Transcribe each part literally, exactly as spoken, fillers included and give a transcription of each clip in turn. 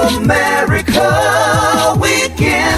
America Weekend.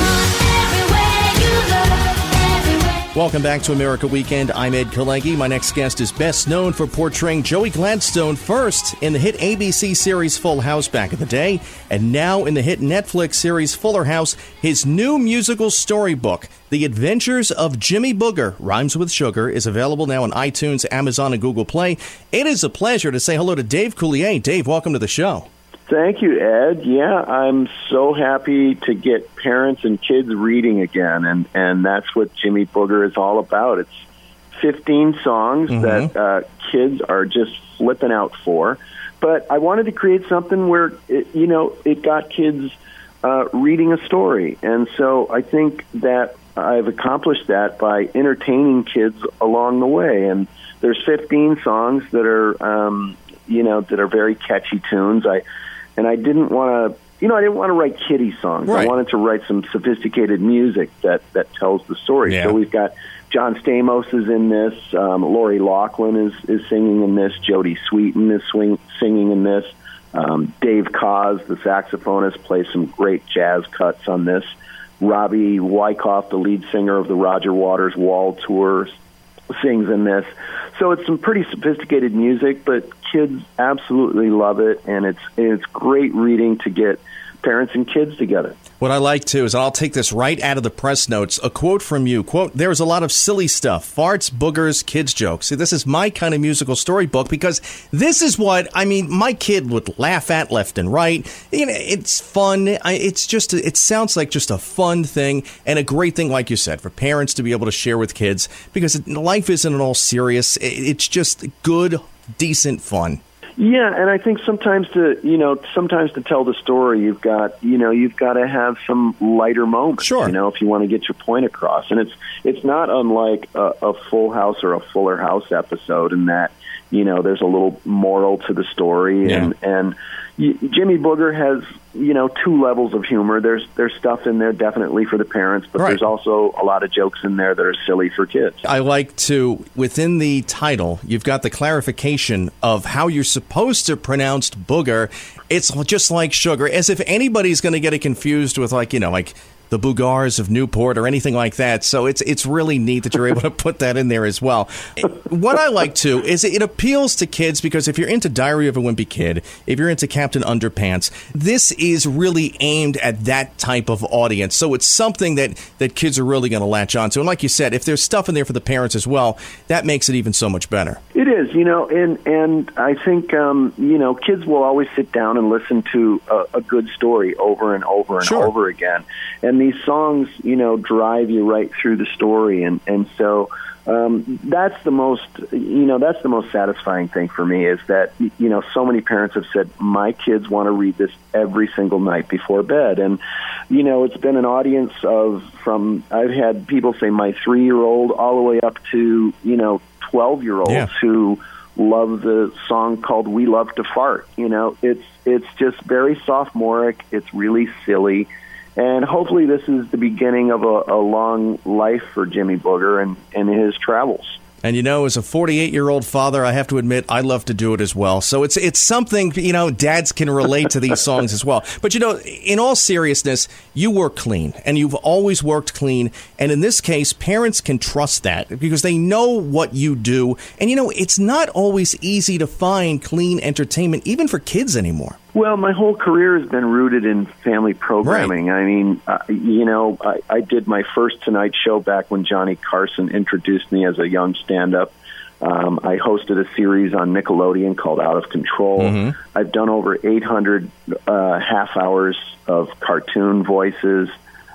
Welcome back to America Weekend. I'm Ed Kalegi. My next guest is best known for portraying Joey Gladstone first in the hit A B C series Full House back in the day, and now in the hit Netflix series Fuller House. His new musical storybook, The Adventures of Jimmy Booger, Rhymes with Sugar, is available now on iTunes, Amazon, and Google Play. It is a pleasure to say hello to Dave Coulier. Dave, welcome to the show. Thank you, Ed. Yeah, I'm so happy to get parents and kids reading again, and, and that's what Jimmy Booger is all about. It's fifteen songs mm-hmm. that uh, kids are just flipping out for. But I wanted to create something where, it, you know, it got kids uh, reading a story. And so I think that I've accomplished that by entertaining kids along the way. And there's fifteen songs that are, um, you know, that are very catchy tunes. I And I didn't want to, you know, I didn't want to write kiddie songs. Right. I wanted to write some sophisticated music that, that tells the story. Yeah. So we've got John Stamos is in this. Um, Lori Loughlin is, is singing in this. Jodie Sweetin is swing, singing in this. Um, Dave Koz, the saxophonist, plays some great jazz cuts on this. Robbie Wyckoff, the lead singer of the Roger Waters Wall Tour, sings in this. So it's some pretty sophisticated music, but kids absolutely love it, and it's it's great reading to get parents and kids together. What I like, too, is I'll take this right out of the press notes. A quote from you. Quote, "There's a lot of silly stuff. Farts, boogers, kids' jokes." See, this is my kind of musical storybook because this is what, I mean, my kid would laugh at left and right. You know, it's fun. I, it's just, it sounds like just a fun thing and a great thing, like you said, for parents to be able to share with kids because it, life isn't at all serious. It, it's just good, decent fun. Yeah, and I think sometimes to you know sometimes to tell the story, you've got you know you've got to have some lighter moments. Sure. You know, if you want to get your point across, and it's it's not unlike a, a Full House or a Fuller House episode in that you know there's a little moral to the story, yeah. and and y- Jimmy Booger has you know two levels of humor. There's there's stuff in there definitely for the parents, but right. there's also a lot of jokes in there that are silly for kids. I like to, within the title, you've got the clarification of how you're supposed to pronounce booger. It's just like sugar, as if anybody's going to get it confused with, like, you know, like the Bougars of Newport or anything like that. So it's it's really neat that you're able to put that in there as well. What I like, too, is it appeals to kids because if you're into Diary of a Wimpy Kid, if you're into Captain Underpants, this is really aimed at that type of audience. So it's something that, that kids are really going to latch onto. And like you said, if there's stuff in there for the parents as well, that makes it even so much better. It is, you know, and, and I think, um, you know, kids will always sit down and listen to a, a good story over and over and sure. over again. And these songs, you know, drive you right through the story. And, and so um, that's the most, you know, that's the most satisfying thing for me is that, you know, so many parents have said, my kids want to read this every single night before bed. And, you know, it's been an audience of from, I've had people say my three-year-old all the way up to, you know, twelve-year-olds yeah. who love the song called We Love to Fart. You know, it's it's just very sophomoric. It's really silly. And hopefully this is the beginning of a, a long life for Jimmy Booger and, and his travels. And, you know, as a forty-eight-year-old father, I have to admit, I love to do it as well. So it's it's something, you know, dads can relate to these songs as well. But, you know, in all seriousness, you work clean, and you've always worked clean. And in this case, parents can trust that because they know what you do. And, you know, it's not always easy to find clean entertainment, even for kids anymore. Well, my whole career has been rooted in family programming. Right. I mean, uh, you know, I, I did my first Tonight Show back when Johnny Carson introduced me as a young stand-up. Um, I hosted a series on Nickelodeon called Out of Control. Mm-hmm. I've done over eight hundred uh, half hours of cartoon voices.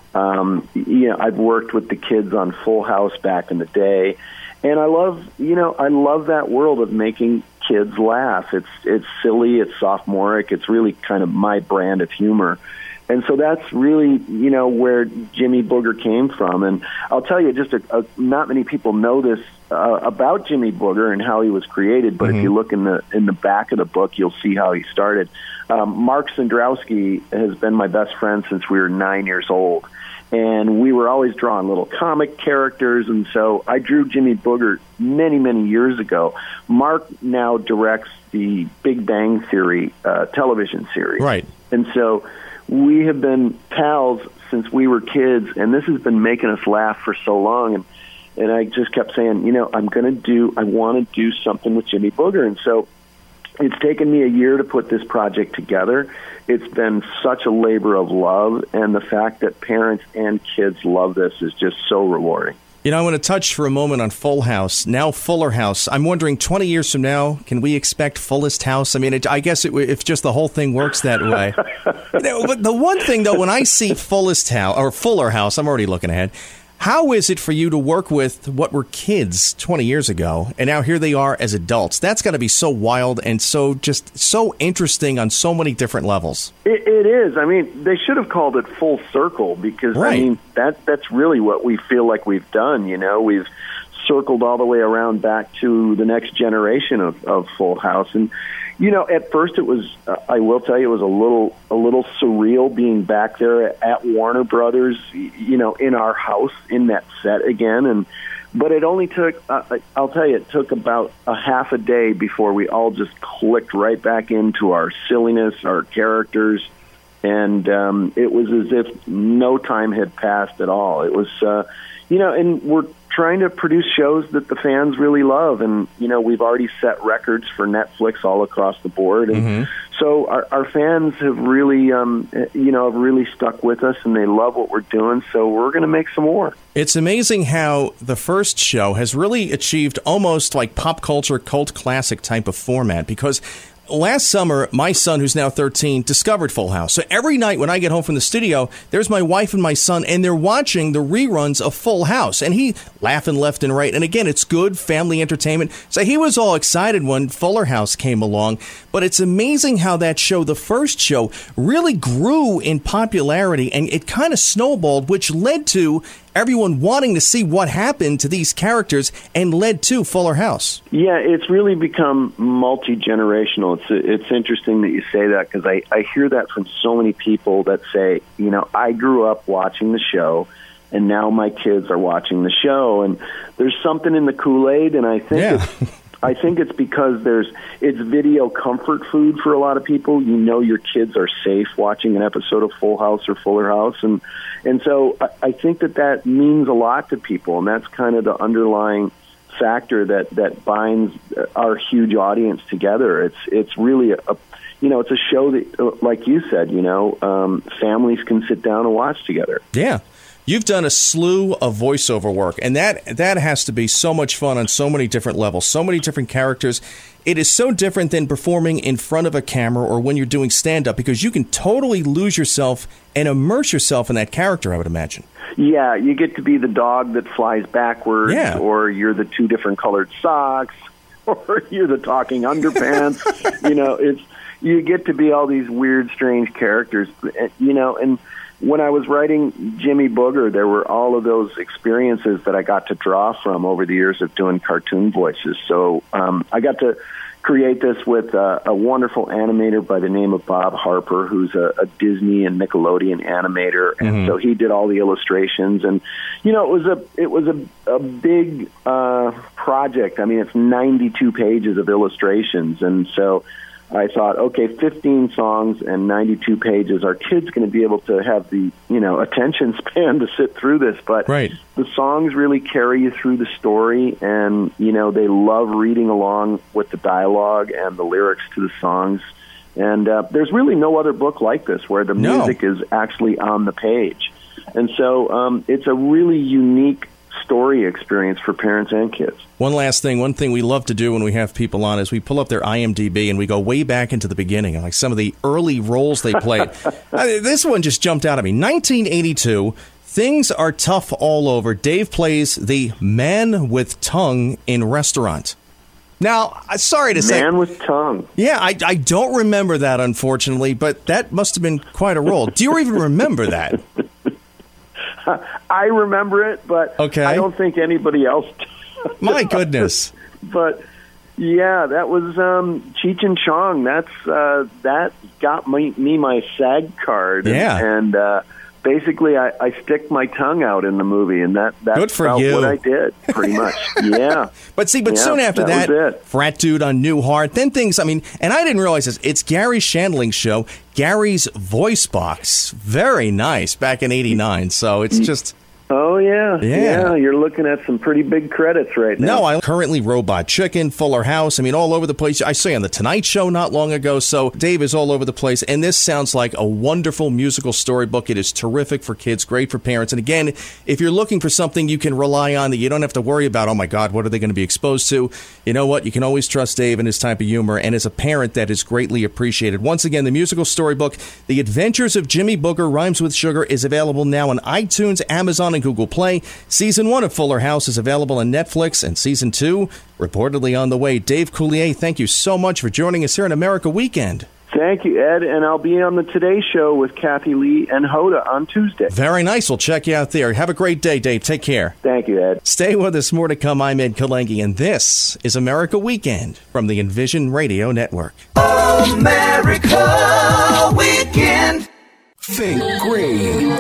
Um, you know, I've worked with the kids on Full House back in the day. And I love, you know, I love that world of making kids laugh. It's it's silly, it's sophomoric, it's really kind of my brand of humor. And so that's really, you know, where Jimmy Booger came from. And I'll tell you, just a, a, not many people know this uh, about Jimmy Booger and how he was created. But mm-hmm. if you look in the in the back of the book, you'll see how he started. Um, Mark Sandrowski has been my best friend since we were nine years old. And we were always drawing little comic characters, and so I drew Jimmy Booger many, many years ago. Mark now directs the Big Bang Theory uh, television series. Right. And so we have been pals since we were kids, and this has been making us laugh for so long. And and I just kept saying, you know, I'm going to do, I want to do something with Jimmy Booger. And so it's taken me a year to put this project together. It's been such a labor of love, and the fact that parents and kids love this is just so rewarding. You know, I want to touch for a moment on Full House, now Fuller House. I'm wondering, twenty years from now, can we expect Fullest House? I mean, it, I guess it, if just the whole thing works that way. You know, but the one thing, though, when I see Fullest House, or Fuller House, I'm already looking ahead, how is it for you to work with what were kids twenty years ago, and now here they are as adults? That's got to be so wild and so just so interesting on so many different levels. It, it is. I mean, they should have called it Full Circle because, right. I mean, that that's really what we feel like we've done, you know. We've circled all the way around back to the next generation of, of Full House. And, you know, at first it was, uh, I will tell you, it was a little a little surreal being back there at Warner Brothers, you know, in our house, in that set again. And but it only took, uh, I'll tell you, it took about a half a day before we all just clicked right back into our silliness, our characters. And um, it was as if no time had passed at all. It was, uh, you know, and we're trying to produce shows that the fans really love. And, you know, we've already set records for Netflix all across the board. And mm-hmm. so our, our fans have really, um, you know, have really stuck with us, and they love what we're doing. So we're going to make some more. It's amazing how the first show has really achieved almost like pop culture cult classic type of format, because last summer, my son, who's now thirteen, discovered Full House. So every night when I get home from the studio, there's my wife and my son, and they're watching the reruns of Full House. And he laughing left and right. And again, it's good family entertainment. So he was all excited when Fuller House came along. But it's amazing how that show, the first show, really grew in popularity, and it kind of snowballed, which led to everyone wanting to see what happened to these characters and led to Fuller House. Yeah, it's really become multi-generational. It's it's interesting that you say that, because I, I hear that from so many people that say, you know, I grew up watching the show, and now my kids are watching the show. And there's something in the Kool-Aid, and I think yeah. it's I think it's because there's it's video comfort food for a lot of people. You know your kids are safe watching an episode of Full House or Fuller House, and and so I, I think that that means a lot to people, and that's kind of the underlying factor that, that binds our huge audience together. It's it's really a, a you know it's a show that, like you said, you know, um, families can sit down and watch together. Yeah. You've done a slew of voiceover work, and that that has to be so much fun on so many different levels, so many different characters. It is so different than performing in front of a camera or when you're doing stand-up, because you can totally lose yourself and immerse yourself in that character, I would imagine. Yeah, you get to be the dog that flies backwards, yeah. or you're the two different colored socks, or you're the talking underpants. you know, it's you get to be all these weird, strange characters, you know, and when I was writing Jimmy Booger, there were all of those experiences that I got to draw from over the years of doing cartoon voices. So um, I got to create this with uh, a wonderful animator by the name of Bob Harper, who's a, a Disney and Nickelodeon animator, and mm-hmm. so he did all the illustrations. And you know, it was a it was a, a big uh, project. I mean, it's ninety-two pages of illustrations, and so I thought, okay, fifteen songs and ninety-two pages. Our kids going to be able to have the, you know, attention span to sit through this. But right. the songs really carry you through the story, and, you know, they love reading along with the dialogue and the lyrics to the songs. And uh, there's really no other book like this where the no. music is actually on the page. And so um, it's a really unique story experience for parents and kids. One last thing, one thing we love to do when we have people on is we pull up their I M D B and we go way back into the beginning, like some of the early roles they played. uh, this one just jumped out at me. nineteen eighty-two, Things Are Tough All Over. Dave plays the man with tongue in Restaurant. Now, sorry to say... Man with tongue. Yeah, I, I don't remember that, unfortunately, but that must have been quite a role. Do you even remember that? I remember it, but okay. I don't think anybody else does. My goodness. But, yeah, that was um, Cheech and Chong. That's, uh, that got me, me my SAG card. Yeah. And, and uh, basically, I, I stick my tongue out in the movie, and that that's Good for about you. what I did, pretty much. Yeah. But see, but Yeah, soon after that that, was it. Frat Dude on Newhart, then things, I mean, and I didn't realize this, it's Gary Shandling's show, Gary's Voice Box. Very nice, back in eighty-nine, so it's just... Oh, yeah. Yeah. Yeah, you're looking at some pretty big credits right now. No, I currently Robot Chicken, Fuller House. I mean, all over the place. I saw you on The Tonight Show not long ago. So Dave is all over the place. And this sounds like a wonderful musical storybook. It is terrific for kids, great for parents. And again, if you're looking for something you can rely on that you don't have to worry about, oh my God, what are they going to be exposed to? You know what? You can always trust Dave and his type of humor. And as a parent, that is greatly appreciated. Once again, the musical storybook, The Adventures of Jimmy Booger Rhymes with Sugar, is available now on iTunes, Amazon, and Google Play. Season one of Fuller House is available on Netflix, and Season two reportedly on the way. Dave Coulier, thank you so much for joining us here on America Weekend. Thank you, Ed, and I'll be on the Today Show with Kathy Lee and Hoda on Tuesday. Very nice. We'll check you out there. Have a great day, Dave. Take care. Thank you, Ed. Stay with us. More to come. I'm Ed Kalengi, and this is America Weekend from the Envision Radio Network. America Weekend. Think Green.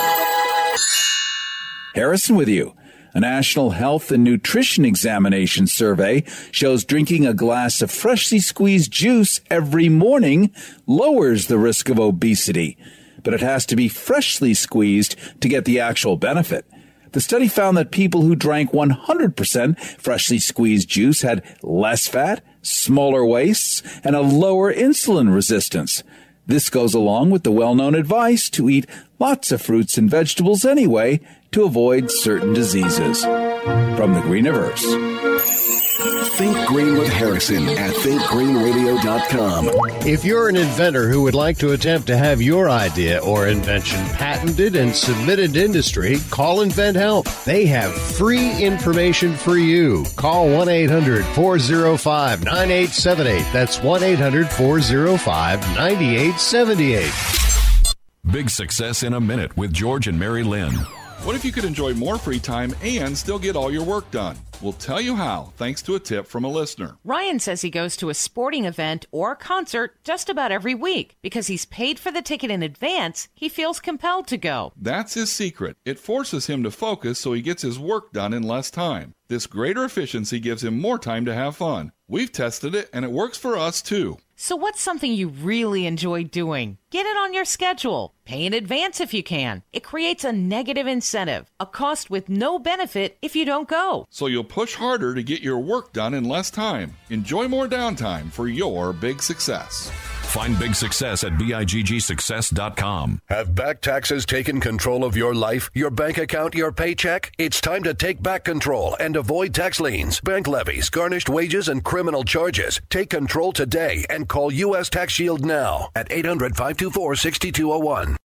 Harrison with you. A National Health and Nutrition Examination survey shows drinking a glass of freshly squeezed juice every morning lowers the risk of obesity. But it has to be freshly squeezed to get the actual benefit. The study found that people who drank one hundred percent freshly squeezed juice had less fat, smaller waists, and a lower insulin resistance. This goes along with the well-known advice to eat lots of fruits and vegetables anyway to avoid certain diseases. From the Greeniverse. Think Green with Harrison at think green radio dot com. If you're an inventor who would like to attempt to have your idea or invention patented and submitted to industry, call Invent Help. They have free information for you. Call one eight hundred four oh five nine eight seven eight. That's one eight hundred four oh five nine eight seven eight. Big Success in a Minute with George and Mary Lynn. What if you could enjoy more free time and still get all your work done? We'll tell you how, thanks to a tip from a listener. Ryan says he goes to a sporting event or concert just about every week. Because he's paid for the ticket in advance, he feels compelled to go. That's his secret. It forces him to focus so he gets his work done in less time. This greater efficiency gives him more time to have fun. We've tested it, and it works for us, too. So what's something you really enjoy doing? Get it on your schedule. Pay in advance if you can. It creates a negative incentive, a cost with no benefit if you don't go. So you'll push harder to get your work done in less time. Enjoy more downtime for your big success. Find Big Success at big success dot com. Have back taxes taken control of your life, your bank account, your paycheck? It's time to take back control and avoid tax liens, bank levies, garnished wages, and criminal charges. Take control today and call U S Tax Shield now at eight hundred five two four six two zero one.